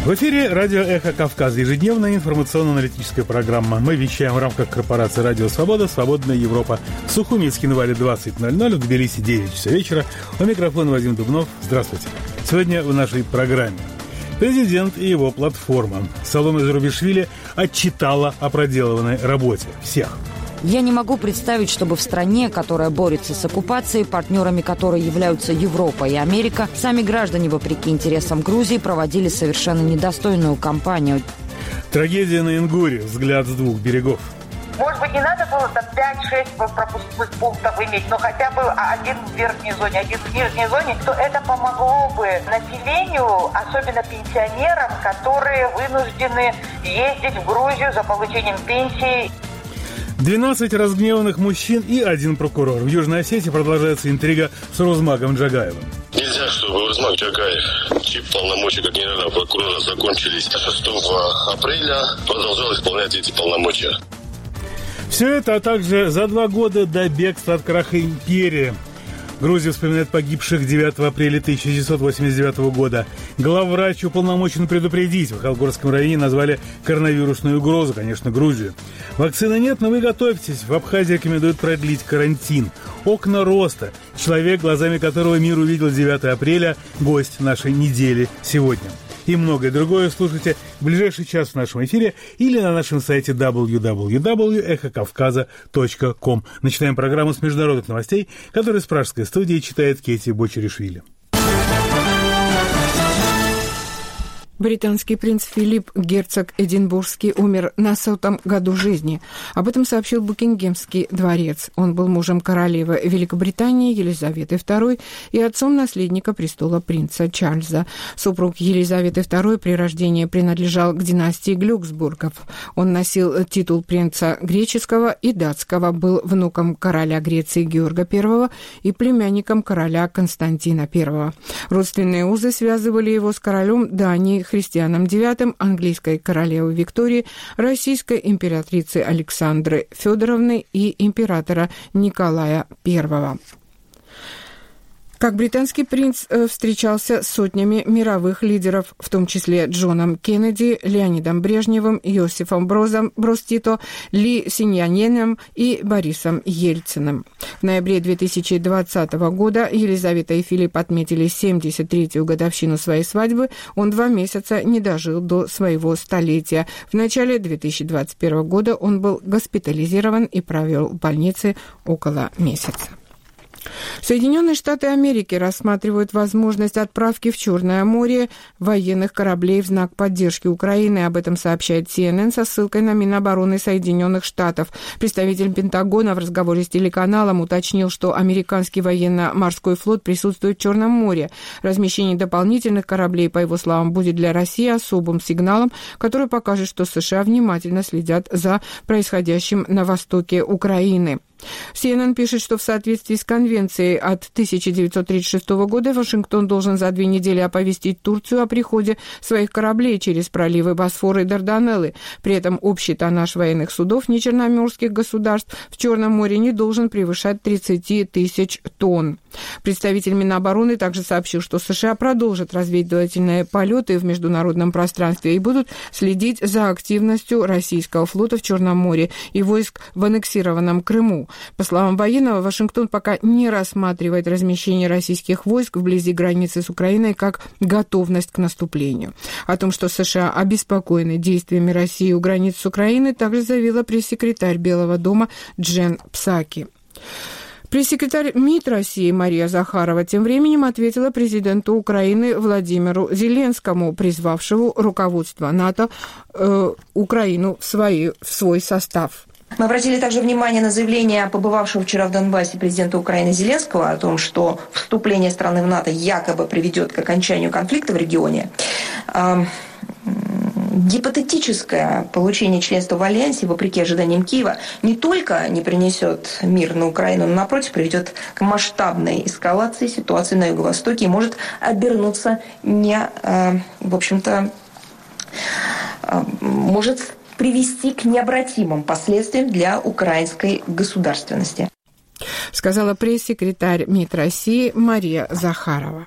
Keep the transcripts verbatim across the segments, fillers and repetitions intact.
В эфире радио «Эхо Кавказа», ежедневная информационно-аналитическая программа. Мы вещаем в рамках корпорации «Радио Свобода», «Свободная Европа». В Сухуминске на Вале двадцать ноль ноль, в Тбилиси девять часов вечера. У микрофона Вадим Дубнов. Здравствуйте. Сегодня в нашей программе президент и его платформа. Саломе Зурабишвили отчитала о проделанной работе всех. Я не могу представить, чтобы в стране, которая борется с оккупацией, партнерами которой являются Европа и Америка, сами граждане, вопреки интересам Грузии, проводили совершенно недостойную кампанию. Трагедия на Ингуре. Взгляд с двух берегов. Может быть, не надо было там пять-шесть пропускных пунктов иметь, но хотя бы один в верхней зоне, один в нижней зоне, то это помогло бы населению, особенно пенсионерам, которые вынуждены ездить в Грузию за получением пенсии. двенадцать разгневанных мужчин и один прокурор. В Южной Осетии продолжается интрига с Урузмагом Джагаевым. Нельзя, чтобы Урузмаг Джагаев, чьи полномочия как генерального прокурора закончились шестого апреля, продолжал исполнять эти полномочия. Все это, а также за два года до бегства от краха империи. Грузия вспоминает погибших девятого апреля тысяча девятьсот восемьдесят девятого года. Главврач уполномочен предупредить. В Халгорском районе назвали коронавирусную угрозу, конечно, Грузию. Вакцины нет, но вы готовьтесь. В Абхазии рекомендуют продлить карантин. Окна роста. Человек, глазами которого мир увидел девятого апреля, гость нашей недели сегодня. И многое другое слушайте в ближайший час в нашем эфире или на нашем сайте дабл ю дабл ю дабл ю точка эхо кавказа точка ком. Начинаем программу с международных новостей, которую с пражской студии читает Кетти Бочеришвили. Британский принц Филипп, герцог Эдинбургский, умер на сотом году жизни. Об этом сообщил Букингемский дворец. Он был мужем королевы Великобритании Елизаветы второй и отцом наследника престола принца Чарльза. Супруг Елизаветы второй при рождении принадлежал к династии Глюксбургов. Он носил титул принца греческого и датского, был внуком короля Греции Георга первого и племянником короля Константина первого. Родственные узы связывали его с королем Дании Христианом девятым, английской королевой Викторией, российской императрицей Александры Федоровны и императора Николая первого. Как британский принц встречался с сотнями мировых лидеров, в том числе Джоном Кеннеди, Леонидом Брежневым, Йосифом Брозом, Брос-Тито, Ли Синьяненом и Борисом Ельциным. В ноябре две тысячи двадцатого года Елизавета и Филипп отметили семьдесят третью годовщину своей свадьбы. Он два месяца не дожил до своего столетия. В начале две тысячи двадцать первого года он был госпитализирован и провел в больнице около месяца. Соединенные Штаты Америки рассматривают возможность отправки в Черное море военных кораблей в знак поддержки Украины. Об этом сообщает си эн эн со ссылкой на Минобороны Соединенных Штатов. Представитель Пентагона в разговоре с телеканалом уточнил, что американский военно-морской флот присутствует в Черном море. Размещение дополнительных кораблей, по его словам, будет для России особым сигналом, который покажет, что США внимательно следят за происходящим на востоке Украины. си эн эн пишет, что в соответствии с конвенцией от тысяча девятьсот тридцать шестого года Вашингтон должен за две недели оповестить Турцию о приходе своих кораблей через проливы Босфора и Дарданеллы. При этом общий тоннаж военных судов нечерноморских государств в Черном море не должен превышать тридцать тысяч тонн. Представитель Минобороны также сообщил, что США продолжат разведывательные полеты в международном пространстве и будут следить за активностью российского флота в Черном море и войск в аннексированном Крыму. По словам военного, Вашингтон пока не рассматривает размещение российских войск вблизи границы с Украиной как готовность к наступлению. О том, что США обеспокоены действиями России у границ с Украиной, также заявила пресс-секретарь Белого дома Джен Псаки. Пресс-секретарь МИД России Мария Захарова тем временем ответила президенту Украины Владимиру Зеленскому, призвавшему руководство НАТО э, Украину в, свои, в свой состав. Мы обратили также внимание на заявление побывавшего вчера в Донбассе президента Украины Зеленского о том, что вступление страны в НАТО якобы приведет к окончанию конфликта в регионе. Гипотетическое получение членства в Альянсе, вопреки ожиданиям Киева, не только не принесет мир на Украину, но, напротив, приведет к масштабной эскалации ситуации на Юго-Востоке и может обернуться не, в общем-то, может привести к необратимым последствиям для украинской государственности. Сказала пресс-секретарь МИД России Мария Захарова.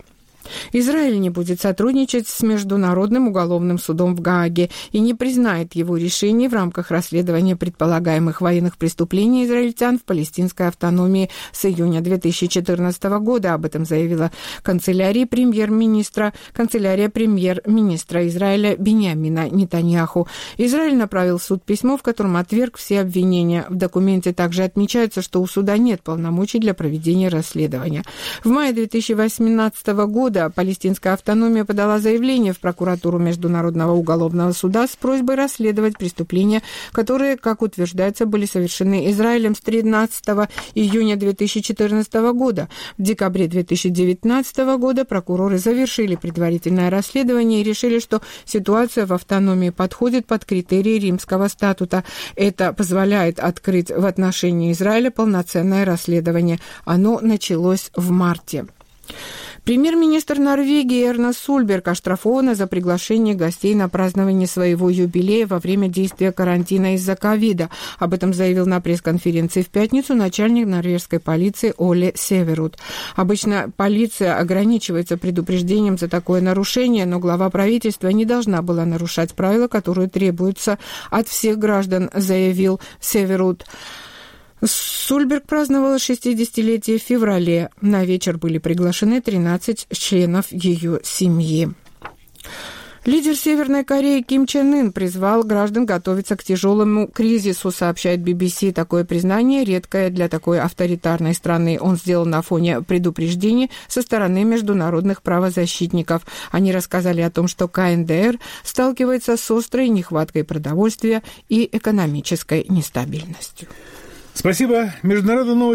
Израиль не будет сотрудничать с Международным уголовным судом в Гааге и не признает его решений в рамках расследования предполагаемых военных преступлений израильтян в палестинской автономии с июня две тысячи четырнадцатого года. Об этом заявила канцелярия премьер-министра, канцелярия премьер-министра Израиля Биньямина Нетаньяху. Израиль направил в суд письмо, в котором отверг все обвинения. В документе также отмечается, что у суда нет полномочий для проведения расследования. В мае две тысячи восемнадцатого года палестинская автономия подала заявление в прокуратуру Международного уголовного суда с просьбой расследовать преступления, которые, как утверждается, были совершены Израилем с тринадцатого июня две тысячи четырнадцатого года. В декабре две тысячи девятнадцатого года прокуроры завершили предварительное расследование и решили, что ситуация в автономии подходит под критерии Римского статута. Это позволяет открыть в отношении Израиля полноценное расследование. Оно началось в марте. Премьер-министр Норвегии Эрна Сольберг оштрафована за приглашение гостей на празднование своего юбилея во время действия карантина из-за ковида. Об этом заявил на пресс-конференции в пятницу начальник норвежской полиции Оле Северуд. Обычно полиция ограничивается предупреждением за такое нарушение, но глава правительства не должна была нарушать правила, которые требуются от всех граждан, заявил Северуд. Сольберг праздновала шестидесятилетие в феврале. На вечер были приглашены тринадцать членов ее семьи. Лидер Северной Кореи Ким Чен Ын призвал граждан готовиться к тяжелому кризису, сообщает би би си. Такое признание редкое для такой авторитарной страны. Он сделал на фоне предупреждений со стороны международных правозащитников. Они рассказали о том, что ка эн дэ эр сталкивается с острой нехваткой продовольствия и экономической нестабильностью. Спасибо. Международные новости.